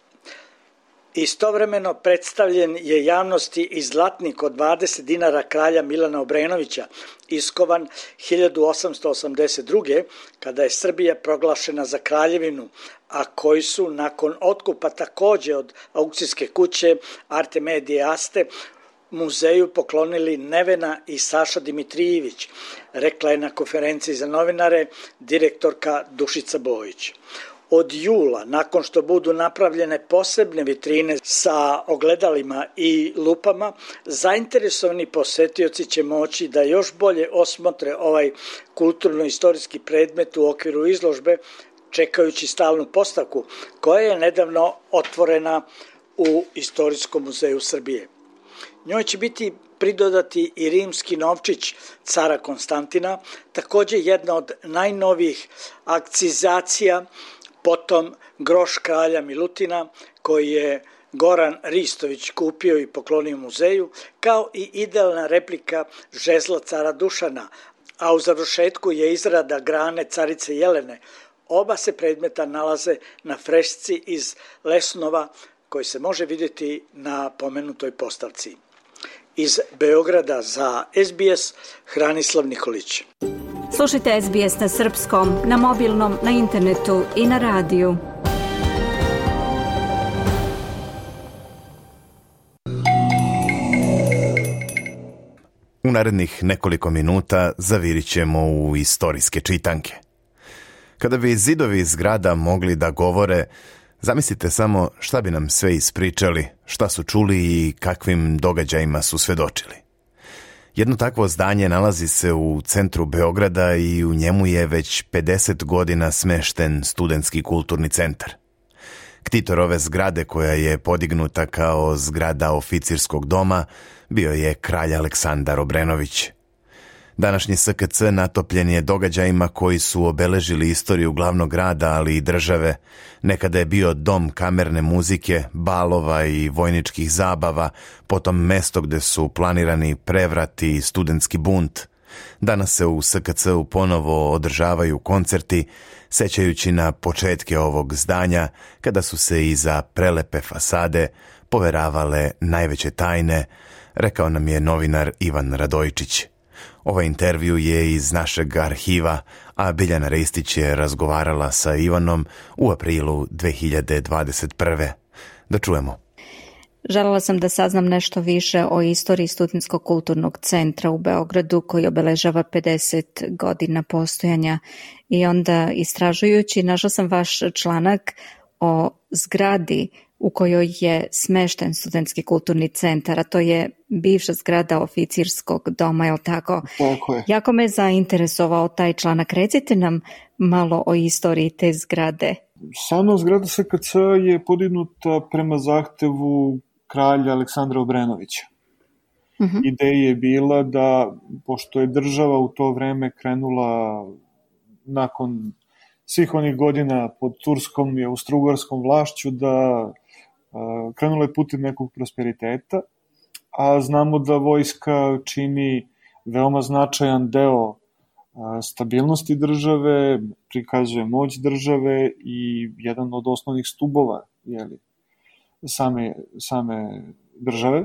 Istovremeno predstavljen je javnosti i zlatnik od dvadeset dinara kralja Milana Obrenovića, iskovan hiljadu osamsto osamdeset druge. kada je Srbija proglašena za kraljevinu, a koji su nakon otkupa takođe od aukcijske kuće Arte Medije Aste muzeju poklonili Nevena i Saša Dimitrijević, rekla je na konferenciji za novinare direktorka Dušica Bojić. Od jula, nakon što budu napravljene posebne vitrine sa ogledalima i lupama, zainteresovani posetioci će moći da još bolje osmotre ovaj kulturno-istorijski predmet u okviru izložbe, čekajući stalnu postavku koja je nedavno otvorena u Istorijskom muzeju Srbije. Njoj će biti pridodati i rimski novčić cara Konstantina, takođe jedna od najnovijih akcizacija, potom groš kralja Milutina, koji je Goran Ristović kupio i poklonio muzeju, kao i idealna replika žezla cara Dušana, a u završetku je izrada grane carice Jelene. Oba se predmeta nalaze na frešci iz Lesnova, koji se može vidjeti na pomenutoj postavci. Iz Beograda za S B S, Hranislav Nikolić. Slušajte S B S na srpskom, na mobilnom, na internetu i na radiju. U narednih nekoliko minuta zavirit ćemo u istorijske čitanke. Kada bi zidovi zgrada mogli da govore, zamislite samo šta bi nam sve ispričali, šta su čuli i kakvim događajima su svedočili. Jedno takvo zdanje nalazi se u centru Beograda i u njemu je već pedeset godina smešten studentski kulturni centar. Ktitor ove zgrade, koja je podignuta kao zgrada oficirskog doma, bio je kralj Aleksandar Obrenović. Današnji S K C natopljen je događajima koji su obeležili istoriju glavnog grada, ali i države. Nekada je bio dom kamerne muzike, balova i vojničkih zabava, potom mesto gde su planirani prevrati i studentski bunt. Danas se u S K C-u ponovo održavaju koncerti, sećajući na početke ovog zdanja, kada su se iza prelepe fasade poveravale najveće tajne, rekao nam je novinar Ivan Radojčić. Ovaj intervju je iz našeg arhiva, a Biljana Ristić je razgovarala sa Ivanom u aprilu dve hiljade dvadeset prve. Da čujemo. Želela sam da saznam nešto više o istoriji Studentskog kulturnog centra u Beogradu, koji obeležava pedeset godina postojanja, i onda istražujući našla sam vaš članak o zgradi u kojoj je smešten studentski kulturni centar, a to je bivša zgrada oficirskog doma, je li tako? Tako je. Jako me zainteresovao taj članak. Recite nam malo o istoriji te zgrade. Sama zgrada S K C je podignuta prema zahtevu kralja Aleksandra Obrenovića. Uh-huh. Ideja je bila da, pošto je država u to vreme krenula nakon svih onih godina pod turskom i austrougarskom vlašću, da uh, krenula je putem nekog prosperiteta, a znamo da vojska čini veoma značajan deo uh, stabilnosti države, prikazuje moć države i jedan od osnovnih stubova, jeli, same, same države.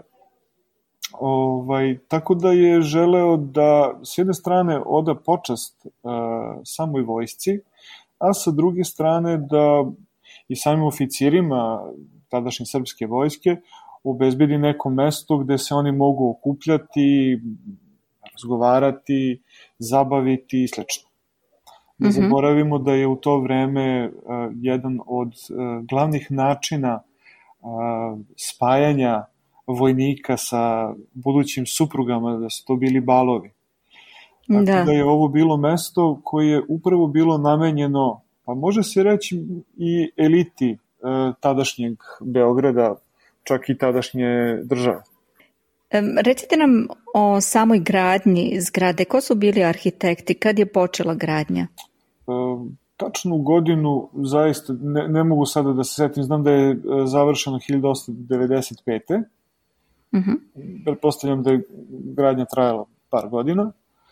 Ovaj, tako da je želeo da s jedne strane oda počast uh, samoj vojsci, a sa druge strane da i samim oficirima tadašnje srpske vojske obezbedi neko mesto gde se oni mogu okupljati, razgovarati, zabaviti i slično. Ne mm-hmm. zaboravimo da je u to vreme uh, jedan od uh, glavnih načina uh, spajanja vojnika sa budućim suprugama, da su to bili balovi. Tako da. da je ovo bilo mesto koje je upravo bilo namenjeno, pa može se reći i eliti e, tadašnjeg Beograda, čak i tadašnje države. E, recite nam o samoj gradnji zgrade. Ko su bili arhitekti? Kad je počela gradnja? E, tačnu godinu zaista ne, ne mogu sada da se setim. Znam da je završeno hiljadu osamsto devedeset pete. Uh-huh. Pretpostavljam da je gradnja trajala par godina.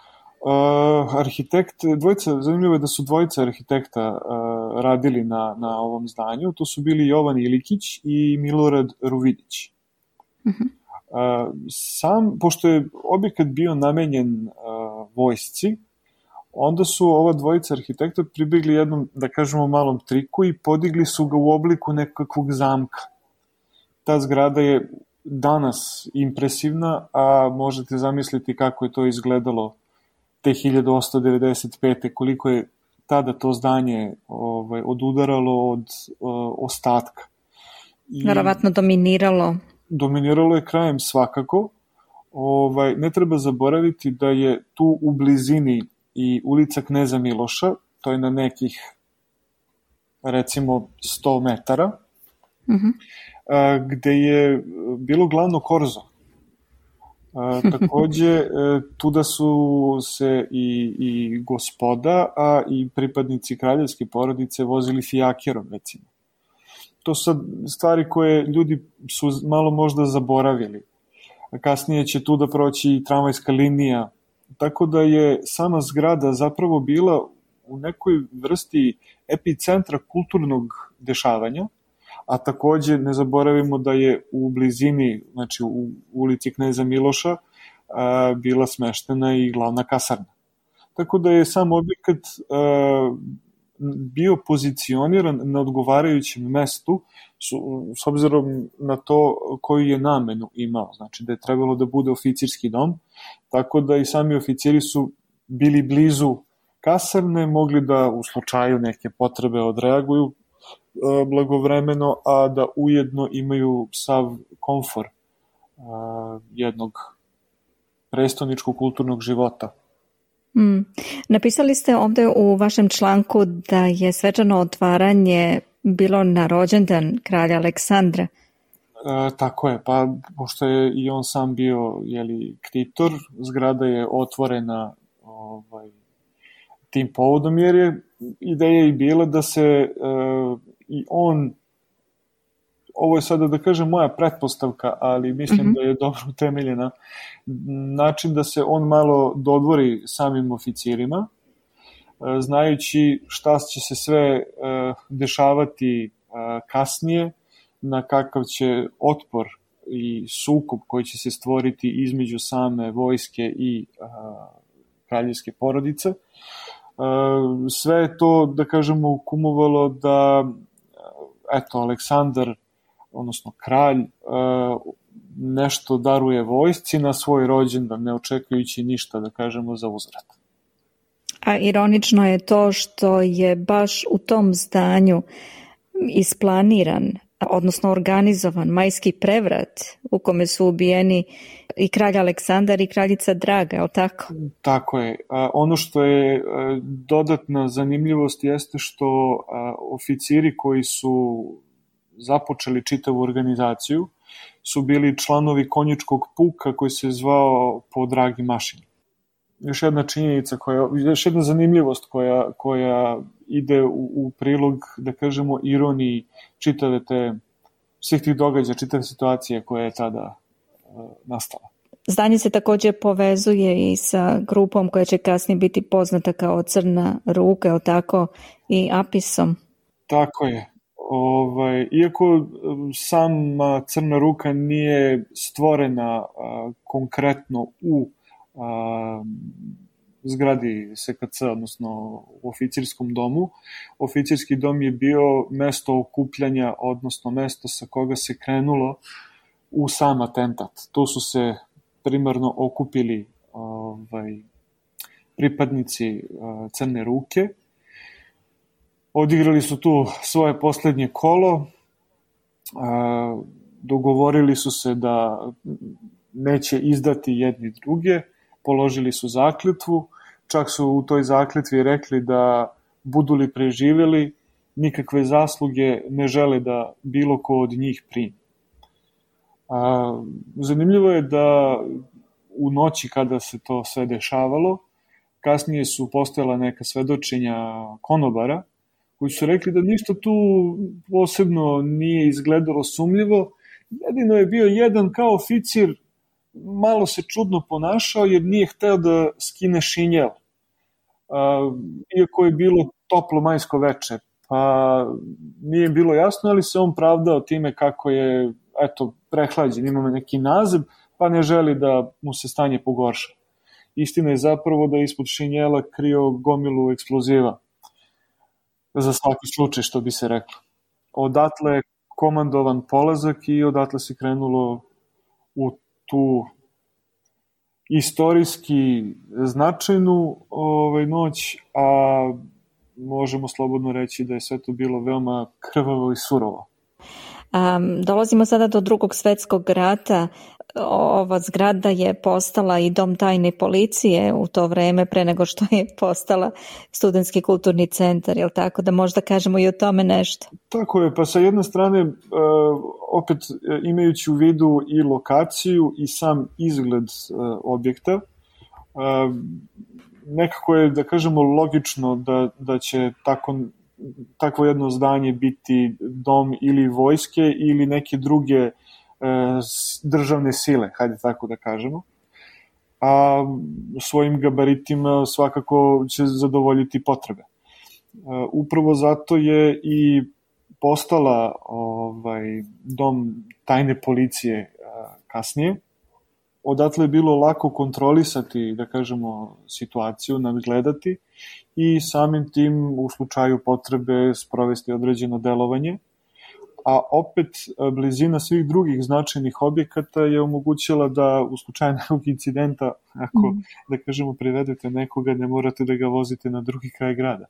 Uh, arhitekt, dvojica, zanimljivo je da su dvojica arhitekta uh, radili na, na ovom zdanju. To su bili Jovan Ilikić i Milorad Ruvidić. Uh-huh. Uh, sam, pošto je objekat bio namenjen uh, vojsci, onda su ova dvojica arhitekta pribegli jednom, da kažemo, malom triku i podigli su ga u obliku nekakvog zamka. Ta zgrada je danas impresivna, a možete zamisliti kako je to izgledalo te hiljadu osamsto devedeset pete koliko je tada to zdanje ovaj, odudaralo od uh, ostatka. I Verovatno dominiralo. Dominiralo je krajem svakako. Ovaj, ne treba zaboraviti da je tu u blizini i ulica Kneza Miloša, to je na nekih recimo sto metara, uh-huh. gde je bilo glavno korzo. A, takođe, tuda su se i, i gospoda, a i pripadnici kraljevske porodice vozili fijakerom, recimo. To su sad stvari koje ljudi su malo možda zaboravili. Kasnije će tu da proći i tramvajska linija, tako da je sama zgrada zapravo bila u nekoj vrsti epicentra kulturnog dešavanja, a takođe ne zaboravimo da je u blizini, znači u ulici Kneza Miloša, a, bila smeštena i glavna kasarna. Tako da je sam objekat a, bio pozicioniran na odgovarajućem mestu su, s obzirom na to koju je namenu imao, znači da je trebalo da bude oficirski dom, tako da i sami oficiri su bili blizu kasarne, mogli da u slučaju neke potrebe odreaguju blagovremeno, a da ujedno imaju sav komfor uh, jednog prestoničkog kulturnog života. Mm. Napisali ste ovde u vašem članku da je svečano otvaranje bilo na rođendan kralja Aleksandra. E, tako je, pa pošto je i on sam bio jeli, ktitor, zgrada je otvorena ovaj, tim povodom, jer je ideja i bila da se e, i on, ovo je sada da kažem moja pretpostavka, ali mislim mm-hmm. da je dobro utemeljena, način da se on malo dodvori samim oficirima, znajući šta će se sve dešavati kasnije, na kakav će otpor i sukob koji će se stvoriti između same vojske i kraljevske porodice. Sve je to, da kažemo, kumovalo da eto, Aleksandar, odnosno kralj, nešto daruje vojsci na svoj rođendan, ne očekujući ništa, da kažemo, za uzvrat. A ironično je to što je baš u tom zdanju isplaniran odnosno organizovan majski prevrat u kome su ubijeni i kralj Aleksandar i kraljica Draga, je li tako? Tako je. Ono što je dodatna zanimljivost jeste što oficiri koji su započeli čitavu organizaciju su bili članovi konjičkog puka koji se zvao po Dragi Mašini. Još jedna činjenica, koja, još jedna zanimljivost koja, koja ide u, u prilog, da kažemo, ironiji čitave te, svih tih događaja, čitave situacije koja je tada uh, nastala. Zdanje se također povezuje i sa grupom koja će kasnije biti poznata kao Crna ruka, tako, i Apisom. Tako je. Ovaj, iako sama Crna ruka nije stvorena uh, konkretno u uh, zgradi S K C, odnosno u oficirskom domu, oficirski dom je bio mesto okupljanja, odnosno mesto sa koga se krenulo u sam atentat. Tu su se primarno okupili ovaj, pripadnici uh, Crne ruke. Odigrali su tu svoje poslednje kolo, dogovorili su se da neće izdati jedni druge, položili su zakletvu, čak su u toj zakletvi rekli da budu li preživeli, nikakve zasluge ne žele da bilo ko od njih primi. Zanimljivo je da u noći kada se to sve dešavalo, kasnije su postojala neka svedočenja konobara, koji su rekli da ništa tu posebno nije izgledalo sumljivo, jedino je bio jedan kao oficir, malo se čudno ponašao jer nije hteo da skine šinjel, uh, iako je bilo toplo majsko veče, pa nije bilo jasno, ali se on pravdao time kako je, eto, prehlađen, imamo neki nazeb, pa ne želi da mu se stanje pogorša. Istina je zapravo da ispod šinjela krio gomilu eksploziva, za svaki slučaj, što bi se reklo. Odatle je komandovan polazak i odatle se krenulo u tu istorijski značajnu ovaj, noć, a možemo slobodno reći da je sve to bilo veoma krvavo i surovo. Um, dolazimo sada do Drugog svjetskog rata. Ova zgrada je postala i dom tajne policije u to vreme pre nego što je postala studentski kulturni centar, jel tako, da možda kažemo i o tome nešto? Tako je, pa sa jedne strane opet imajući u vidu i lokaciju i sam izgled objekta, nekako je, da kažemo, logično da, da će tako takvo jedno zdanje biti dom ili vojske ili neke druge e, državne sile, hajde tako da kažemo, a svojim gabaritima svakako će zadovoljiti potrebe. E, upravo zato je i postala ovaj, dom tajne policije e, kasnije. Odatle je bilo lako kontrolisati, da kažemo, situaciju, nadgledati i samim tim u slučaju potrebe sprovesti određeno delovanje, a opet blizina svih drugih značajnih objekata je omogućila da u slučaju nekog incidenta, ako, mm. da kažemo, privedete nekoga, ne morate da ga vozite na drugi kraj grada.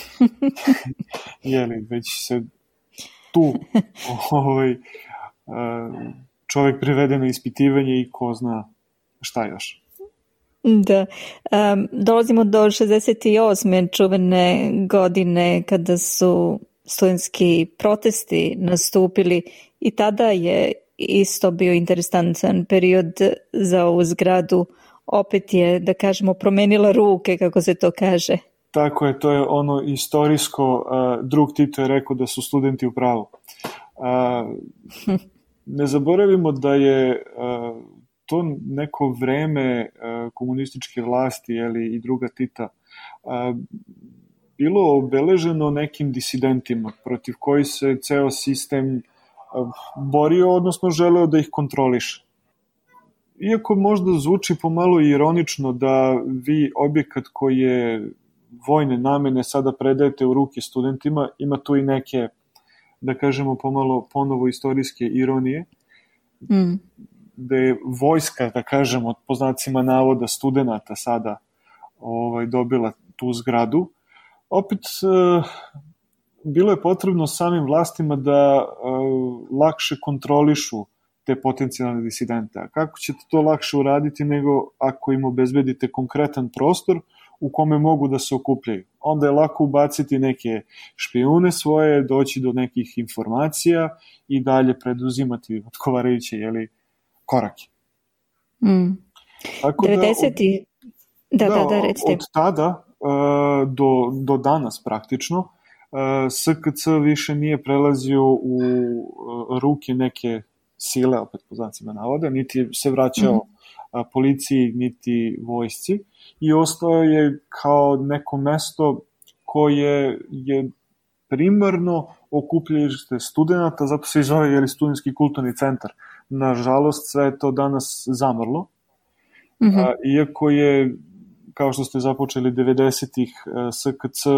Jeli, već se tu ovaj, čovjek privede na ispitivanje i ko zna šta još. Da, um, dolazimo do šezdeset osme čuvene godine kada su studentski protesti nastupili i tada je isto bio interesantan period za ovu zgradu. Opet je, da kažemo, promenila ruke, kako se to kaže. Tako je, to je ono istorijsko, uh, drug Tito je rekao da su studenti u pravu. Uh, ne zaboravimo da je uh, to neko vreme uh, komunističke vlasti, jeli, i druga Tita, uh, bilo obeleženo nekim disidentima protiv koji se ceo sistem uh, borio, odnosno želeo da ih kontroliše. Iako možda zvuči pomalo ironično da vi objekat koji je vojne namene sada predajete u ruke studentima, ima tu i neke, da kažemo, pomalo ponovo istorijske ironije, mm. da je vojska, da kažemo, po znacima navoda studenata sada ovaj, dobila tu zgradu. Opet, bilo je potrebno samim vlastima da uh, lakše kontrolišu te potencijalne disidente. A kako ćete to lakše uraditi nego ako im obezbedite konkretan prostor u kome mogu da se okupljaju? Onda je lako ubaciti neke špijune svoje, doći do nekih informacija i dalje preduzimati odgovarajuće jeli, korake. Mm. Tako devedeseti Da, da, da, da, recite. Od tada uh, do, do danas praktično uh, S K C više nije prelazio u uh, ruke neke sile, opet po znacima navoda, niti se vraćao mm-hmm. uh, policiji, niti vojsci i ostao je kao neko mesto koje je primarno okupljište studenta, zato se i zove jeli, studentski kulturni centar. Nažalost, sve je to danas zamrlo. Mm-hmm. Uh, iako je, kao što ste započeli devedesetih, S K C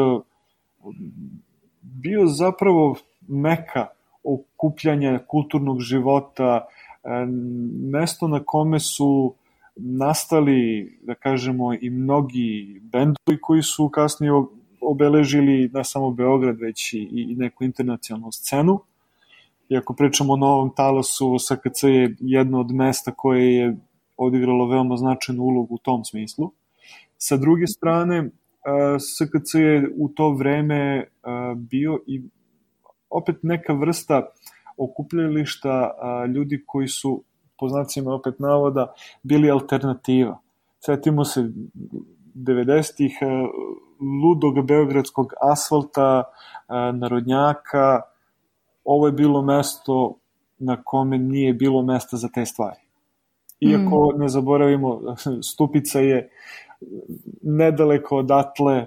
bio zapravo meka okupljanja kulturnog života, mesto na kome su nastali, da kažemo, i mnogi bendovi koji su kasnije obeležili ne samo Beograd, već i, i neku internacionalnu scenu. I ako pričamo o Novom Talasu, S K C je jedno od mesta koje je odigralo veoma značajnu ulogu u tom smislu. Sa druge strane, S K C je u to vreme bio i opet neka vrsta okupljališta ljudi koji su, po znacima opet navoda, bili alternativa. Sjetimo se devedesetih ludog beogradskog asfalta, narodnjaka. Ovo je bilo mesto na kome nije bilo mesta za te stvari. Iako, ne zaboravimo, Stupica je nedaleko odatle,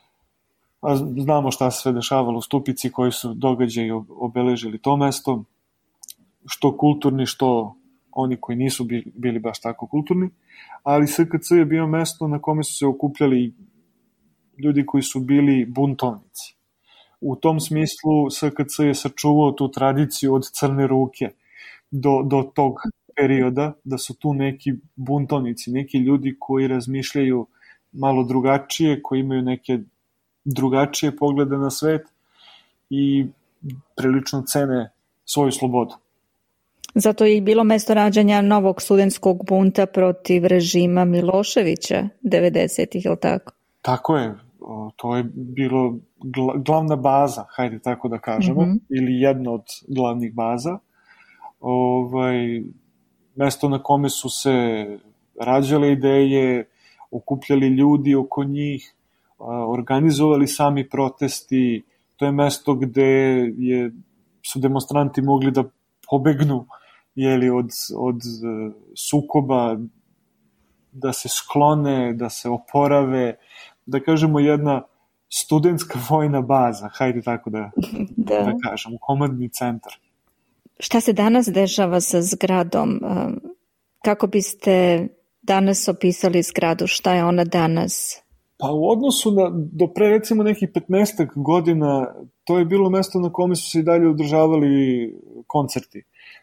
a znamo šta se sve dešavalo u Stupici, koji su događaji obeležili to mesto, što kulturni, što oni koji nisu bili, bili baš tako kulturni, ali S K C je bio mesto na kome su se okupljali ljudi koji su bili buntovnici. U tom smislu S K C je sačuvao tu tradiciju od Crne ruke do, do tog perioda, da su tu neki buntovnici, neki ljudi koji razmišljaju malo drugačije, koji imaju neke drugačije poglede na svet i prilično cene svoju slobodu. Zato je i bilo mesto rađanja novog studentskog bunta protiv režima Miloševića devedesetih, je li tako? Tako je. To je bilo glavna baza, hajde tako da kažemo, mm-hmm. ili jedna od glavnih baza. Ovaj, mesto na kome su se rađale ideje, okupljali ljudi oko njih, organizovali sami protesti. To je mesto gde je, su demonstranti mogli da pobegnu jeli, od, od sukoba, da se sklone, da se oporave, da kažemo jedna studentska vojna baza, hajde tako da, da. da kažemo, komandni centar. Šta se danas dešava sa zgradom? Kako biste danas opisali zgradu? Šta je ona danas? Pa u odnosu na, do pre recimo nekih petnaestak godina, to je bilo mesto na kome su se i dalje održavali koncerti.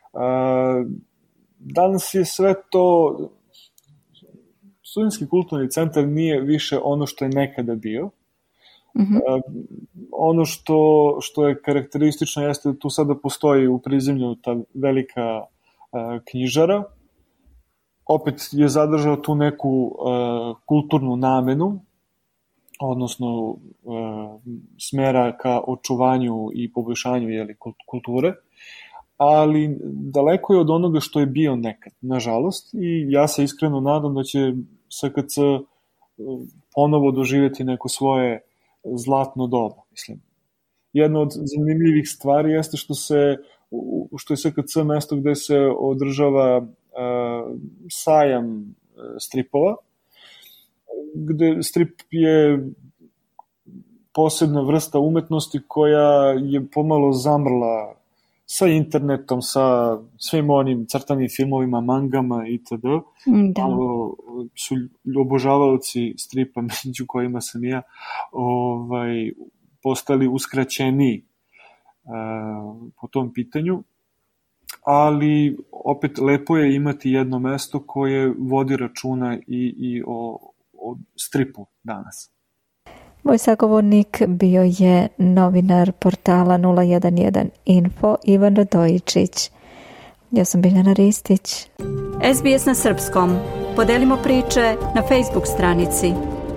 Danas je sve to, studentski kulturni centar nije više ono što je nekada bio. Mm-hmm. Ono što, što je karakteristično jeste da tu sada postoji u prizemlju ta velika knjižara. Opet je zadržao tu neku kulturnu namenu, odnosno uh, smera ka očuvanju i poboljšanju jeli, kulture, ali daleko je od onoga što je bio nekad, nažalost, i ja se iskreno nadam da će S K C ponovo doživjeti neko svoje zlatno doba. Mislim. Jedna od zanimljivih stvari jeste što, se, što je S K C mesto gde se održava uh, sajam stripova, gde strip je posebna vrsta umetnosti koja je pomalo zamrla sa internetom, sa svim onim crtanim filmovima, mangama itd. Da. Su obožavaoci stripa, među kojima sam ja, ovaj, postali uskraćeni uh, po tom pitanju, ali opet lepo je imati jedno mesto koje vodi računa i, i o o stripu danas. Moj sagovornik bio je novinar portala nula jedan jedan Info Ivan Radojičić. Ja sam Biljana Ristić. S B S na srpskom. Podelimo priče na Facebook stranici.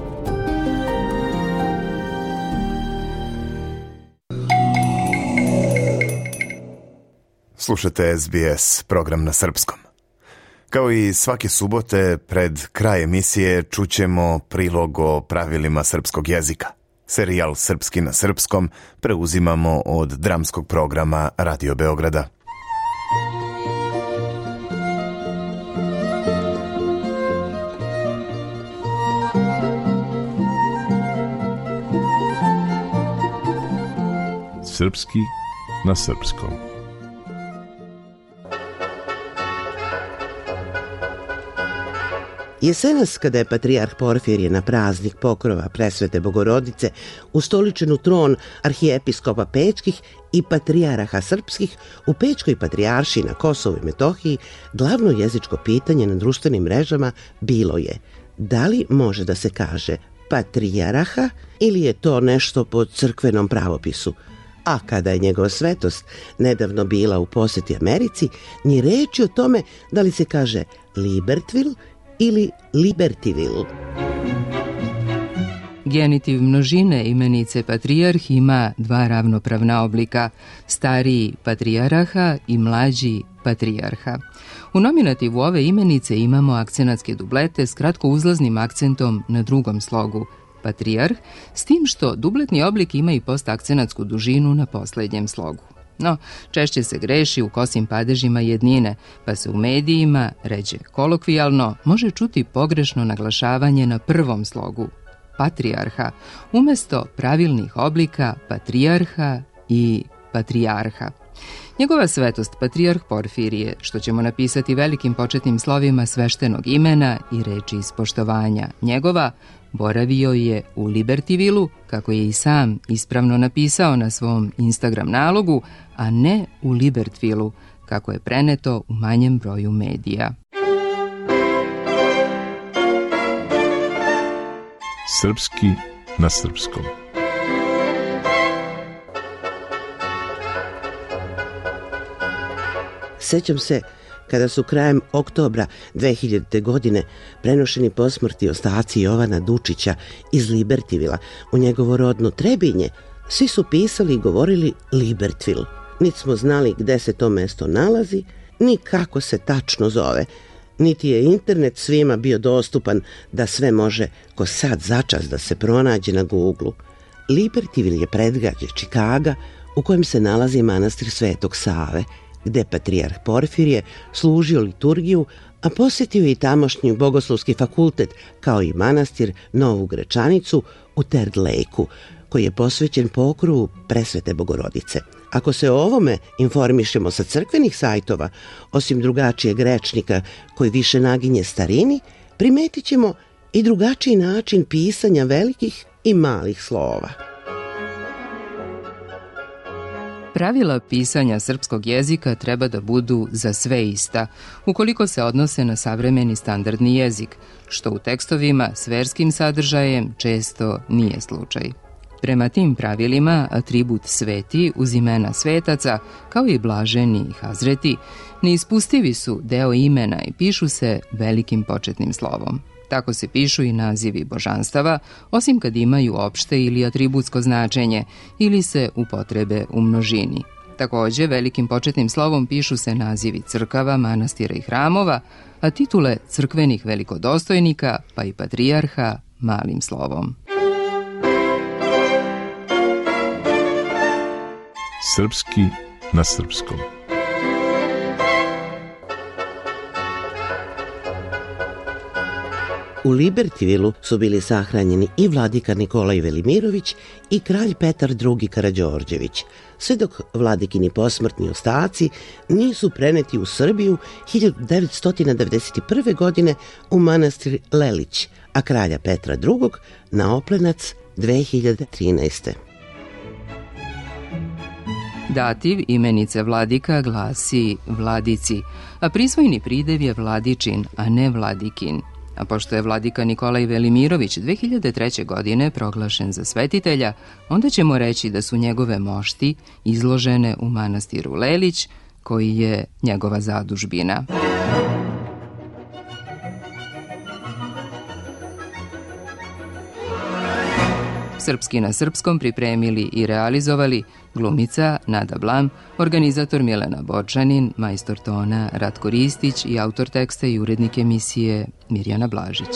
Slušate S B S, program na srpskom. Kao i svake subote, pred kraj emisije čućemo prilog o pravilima srpskog jezika. Serijal Srpski na srpskom preuzimamo od dramskog programa Radio Beograda. Srpski na srpskom. Jesenas, kada je patrijarh Porfirije na praznik pokrova Presvete Bogorodice ustoličen u tron arhijepiskopa Pečkih i patrijaraha srpskih, u Pečkoj patrijaršiji na Kosovu i Metohiji glavno jezičko pitanje na društvenim mrežama bilo je: da li može da se kaže patrijaraha ili je to nešto po crkvenom pravopisu? A kada je njegova svetost nedavno bila u posjeti Americi, ni reči o tome da li se kaže Libertville ili Libertyville. Genitiv množine imenice patrijarh ima dva ravnopravna oblika, stariji patrijaraha i mlađi patrijarha. U nominativu ove imenice imamo akcenatske dublete s kratko uzlaznim akcentom na drugom slogu, patrijarh, s tim što dubletni oblik ima i postakcenatsku dužinu na posljednjem slogu. No, češće se greši u kosim padežima jednine, pa se u medijima, ređe kolokvijalno, može čuti pogrešno naglašavanje na prvom slogu, patrijarha, umjesto pravilnih oblika patrijarha i patrijarha. Njegova svetost, patrijarh Porfirije, što ćemo napisati velikim početnim slovima sveštenog imena i reči ispoštovanja njegova, boravio je u Libertyvillu, kako je i sam ispravno napisao na svom Instagram nalogu, a ne u Libertvillu, kako je preneto u manjem broju medija. Srpski na srpskom. Sećam se kada su krajem oktobra dve hiljadite. godine prenošeni posmrtni ostaci Jovana Dučića iz Libertyvilla u njegovo rodno Trebinje, svi su pisali i govorili Libertville. Niti smo znali gde se to mesto nalazi, ni kako se tačno zove, niti je internet svima bio dostupan da sve može ko sad začas da se pronađe na Googlu. Libertyville je predgrađe Čikaga u kojem se nalazi manastir Svetog Save, gde patrijarh Porfirije služio liturgiju, a posjetio i tamošnji bogoslovski fakultet, kao i manastir Novu Grečanicu u Third Lakeu, koji je posvećen pokrovu Presvete Bogorodice. Ako se o ovome informišemo sa crkvenih sajtova, osim drugačijeg rečnika koji više naginje starini, primetit ćemo i drugačiji način pisanja velikih i malih slova. Pravila pisanja srpskog jezika treba da budu za sve ista, ukoliko se odnose na savremeni standardni jezik, što u tekstovima s verskim sadržajem često nije slučaj. Prema tim pravilima, atribut sveti uz imena svetaca, kao i blaženi i hazreti, neispustivi su deo imena i pišu se velikim početnim slovom. Tako se pišu i nazivi božanstava, osim kad imaju opšte ili atributsko značenje ili se upotrebe u množini. Takođe, velikim početnim slovom pišu se nazivi crkava, manastira i hramova, a titule crkvenih velikodostojnika pa i patrijarha malim slovom. Srpski na srpskom. U Libertyvillu su bili sahranjeni i vladika Nikolaj Velimirović i kralj Petar drugi Karađorđević, sve dok vladikini posmrtni ostaci nisu preneti u Srbiju hiljadu devetsto devedeset prve. godine u manastir Lelić, a kralja Petra drugog na Oplenac dve hiljade trinaeste. Dativ imenice vladika glasi vladici, a prisvojni pridev je vladičin, a ne vladikin. A pošto je vladika Nikolaj Velimirović dve hiljade treće. godine proglašen za svetitelja, onda ćemo reći da su njegove mošti izložene u manastiru Lelić, koji je njegova zadužbina. Srpski na srpskom pripremili i realizovali glumica Nada Blam, organizator Milena Borčanin, majstor tona Ratko Ristić i autor teksta i urednik emisije Mirjana Blažić.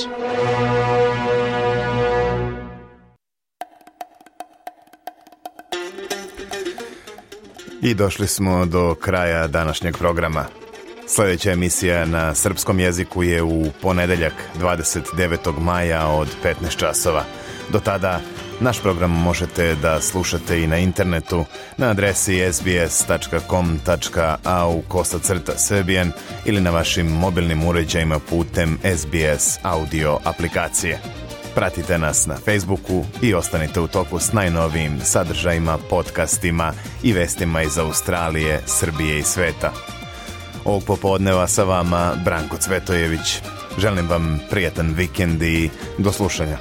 I došli smo do kraja današnjeg programa. Sljedeća emisija na srpskom jeziku je u ponedeljak dvadeset devetog maja od petnaest časova. Do tada naš program možete da slušate i na internetu na adresi es bi es tačka com tačka a u kosacrta srbijan ili na vašim mobilnim uređajima putem es bi es audio aplikacije. Pratite nas na Facebooku i ostanite u toku s najnovijim sadržajima, podcastima i vestima iz Australije, Srbije i sveta. Ovog popodneva sa vama Branko Cvetojević. Želim vam prijetan vikend i do slušanja.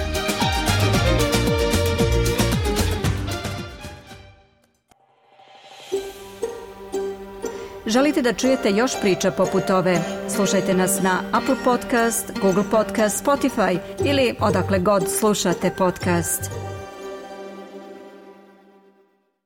Želite da čujete još priča poput ove? Slušajte nas na Apple Podcast, Google Podcast, Spotify ili odakle god slušate podcast.